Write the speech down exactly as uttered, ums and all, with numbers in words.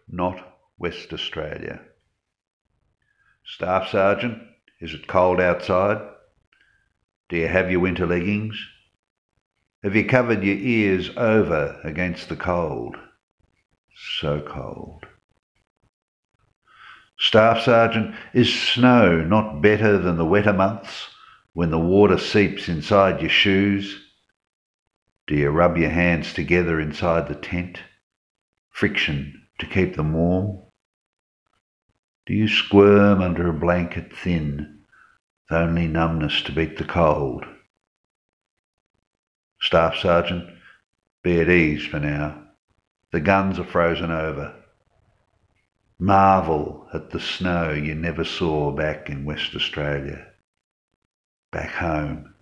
not West Australia. Staff Sergeant, is it cold outside? Do you have your winter leggings? Have you covered your ears over against the cold? So cold. Staff Sergeant, is snow not better than the wetter months when the water seeps inside your shoes? Do you rub your hands together inside the tent? Friction to keep them warm? Do you squirm under a blanket thin, with only numbness to beat the cold? Staff Sergeant, be at ease for now. The guns are frozen over. Marvel at the snow you never saw back in West Australia, back home.